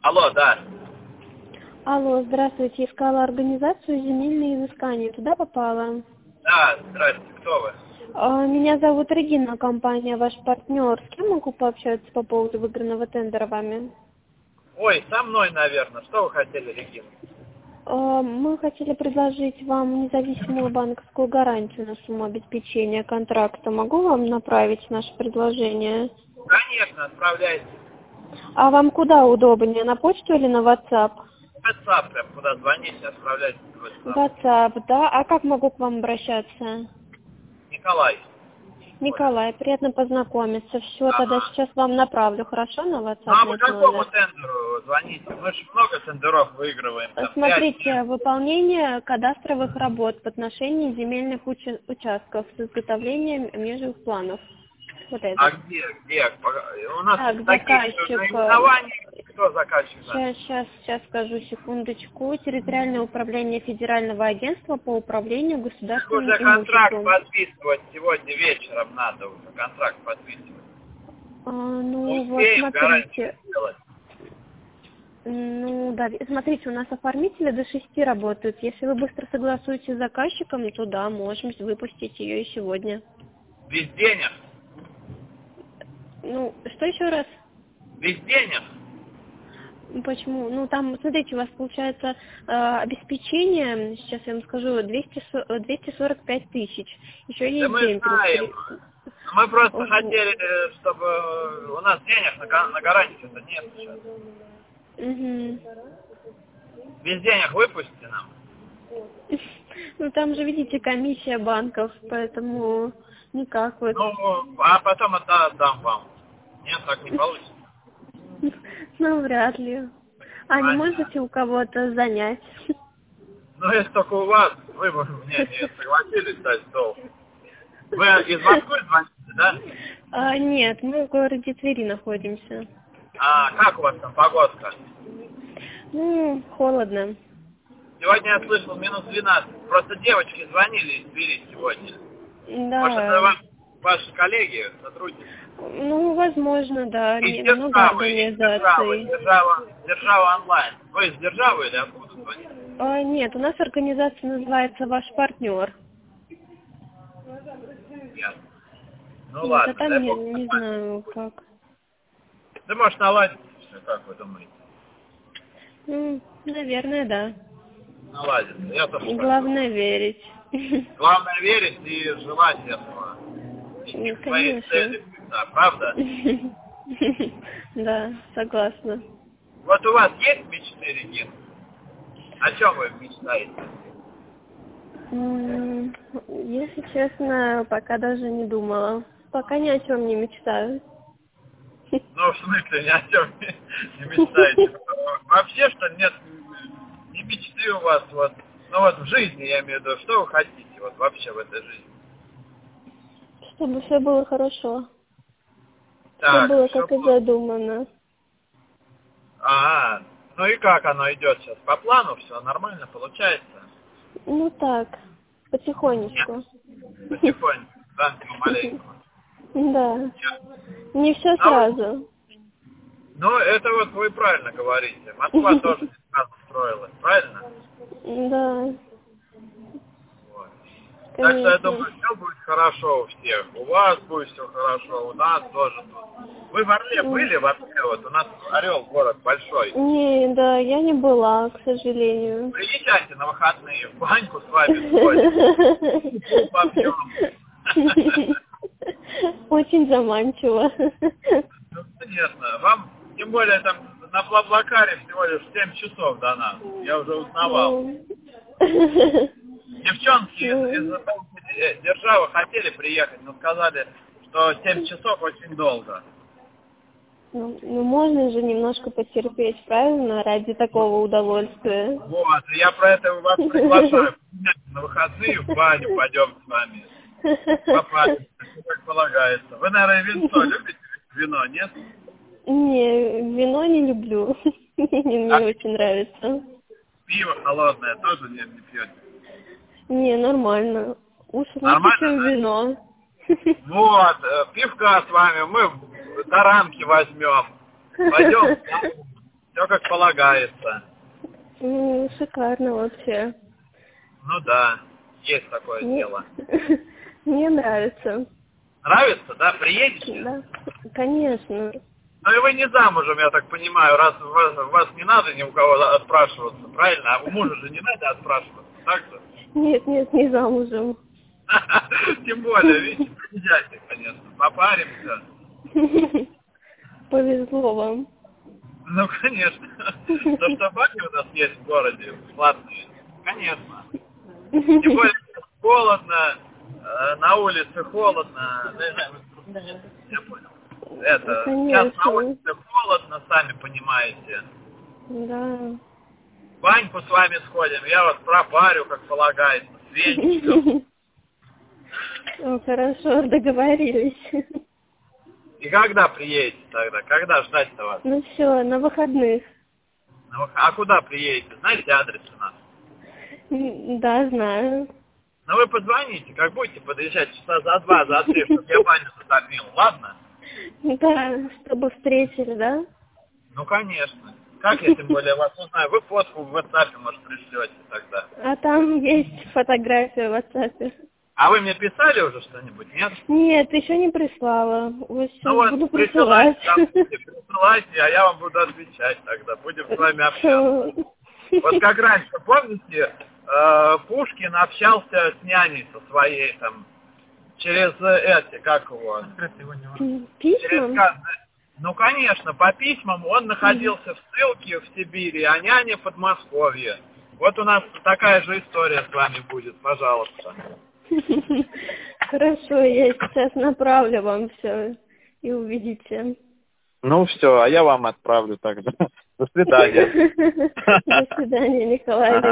Алло, да. Алло, здравствуйте. Искала организацию «Земельные изыскания». Туда попала? Да, здравствуйте, кто вы? Меня зовут Регина, компания «Ваш партнер». С кем могу пообщаться по поводу выигранного тендера вами? Ой, со мной, наверное. Что вы хотели, Регина? Мы хотели предложить вам независимую банковскую гарантию на сумму обеспечения контракта. Могу вам направить наше предложение? Конечно, отправляйте. А вам куда удобнее, на почту или на WhatsApp? WhatsApp, прям куда звоните, отправляйте в WhatsApp. WhatsApp, да. А как могу к вам обращаться? Николай. Николай, приятно познакомиться. Все, тогда Ага. сейчас вам направлю, хорошо, на Ну WhatsApp а на по этот какому номер? тендеру звоните? Мы же много тендеров выигрываем. Там 5 Смотрите, выполнение кадастровых работ в отношении земельных участков с изготовлением межевых планов. Вот А это. где? У нас Так, таких заказчик. наименований. Кто заказчик? Сейчас скажу, секундочку. Территориальное управление Федерального агентства по управлению Так государственным уже контракт имуществом. подписывать сегодня вечером надо уже. Контракт подписывать. Мы Ну, вот успеем гарантию смотрите. сделать. Ну, да, смотрите, у нас оформители до 6 работают. Если вы быстро согласуетесь с заказчиком, то да, можем выпустить ее и сегодня. Без денег. Ну, что еще раз? Без денег. Почему? Ну, там, смотрите, у вас получается обеспечение, сейчас я вам скажу, 245 тысяч. Еще Да есть мы демпинг. знаем. Но мы просто хотели, чтобы у нас денег на гарантию-то нет сейчас. Угу. Без денег выпустите нам. Ну, там же, видите, комиссия банков, поэтому никак вот. Ну, а потом отдам вам. Нет, так не получится. Ну, вряд ли. А не Понятно. можете у кого-то занять? Ну, если только у вас, вы бы мне не согласились дать долг. Вы из Москвы звоните, да? Нет, мы в городе Твери находимся. А как у вас там погодка? Ну, холодно. Сегодня я слышал минус 12. Просто девочки звонили из Твери сегодня. Может, это Да. ваши коллеги, сотрудники? Ну, возможно, да. Из Много державы, организаций. держава онлайн. Вы из державы или откуда звоните? Нет, у нас организация называется «Ваш партнер». Ясно. Ну Вот, а ладно, там дай не, бог. не знаю как. Да может наладить все, как вы думаете? Ну, наверное, да. Наладится, я тоже так Главное верить. думаю. Главное верить и желать этого. Идти к своей Конечно. цели всегда, правда? Да, согласна. Вот у вас есть мечты, Регина? О чем вы мечтаете? Если честно, пока даже не думала. Пока ни о чем не мечтаю. Ну, в смысле, ни о чем не мечтаете. Вообще, что нет, не мечты у вас, вот, ну вот в жизни, я имею в виду, что вы хотите, вот вообще в этой жизни? Чтобы все было хорошо. Все Так, было все как и было. задумано. Ага, ну и как оно идет сейчас? По плану все нормально получается? Ну так, потихонечку. Нет, потихоньку, да, помаленьку. Да. Нет. Не все А вот, сразу. ну, это вот вы правильно говорите. Москва тоже не сразу строилась, правильно? Да, Вот. Так что я конечно. думаю, все будет хорошо у всех. У вас будет все хорошо, у нас тоже тут. Вы в Орле были вообще? Вот у нас Орел город большой. Не, да, я не была, к сожалению. Приезжайте на выходные, в баньку с вами сходим. Попьем. Очень заманчиво. Ну, конечно. Вам, тем более, там на Блаблакаре всего лишь 7 часов до нас. Я уже узнавал. Девчонки из державы хотели приехать, но сказали, что 7 часов очень долго. Ну, можно же немножко потерпеть, правильно, ради такого удовольствия. Вот, я про это вас приглашаю. На выходные в баню пойдем с вами. Попасть, как полагается. Вы, наверное, винцо любите? Вино, нет? Не, вино не люблю. Мне не очень нравится. Пиво холодное тоже не пьете? Не, нормально. Уж лучше, Нормально, чем да? вино. Вот, пивка с вами мы таранки возьмем. Пойдем Все как полагается. Шикарно вообще. Ну да, есть такое дело. Мне нравится. Нравится, да? Приедете? Да, конечно. Ну и вы не замужем, я так понимаю, раз вас не надо ни у кого отпрашиваться, правильно? А у мужа же не надо отпрашиваться, так-то? Нет, не замужем. Тем более, видите, приезжайте, конечно, попаримся. Повезло вам. Ну, конечно. То, что баки у нас есть в городе, платные, конечно. Тем более, холодно, на улице холодно. Я понял. Это, Конечно. сейчас на улице холодно, сами понимаете. Да. В баньку с вами сходим, я вас пропарю, как полагается, с венчиком. О, хорошо, договорились. И когда приедете тогда? Когда ждать-то вас? Ну все, на выходных. А куда приедете? Знаете адрес у нас? Да, знаю. Ну вы позвоните, как будете подъезжать часа за 2, за 3, чтобы я баню затопил, ладно? Да, чтобы встретили, да? Ну конечно. Как я тем более вас узнаю? Вы фотку в WhatsApp, может, пришлете тогда. А там есть фотография в WhatsApp. А вы мне писали уже что-нибудь, нет? Нет, еще не прислала. Вот сейчас Ну вот, буду присылать. присылайте, а я вам буду отвечать тогда. Будем с вами общаться. Вот как раньше, помните, Пушкин общался с няней со своей там, через эти, как его? Письма? Ну, конечно, по письмам он находился в ссылке в Сибири, а няня в Подмосковье. Вот у нас такая же история с вами будет, пожалуйста. Хорошо, я сейчас направлю вам все и увидите. Ну все, а я вам отправлю тогда. До свидания. До свидания, Николай.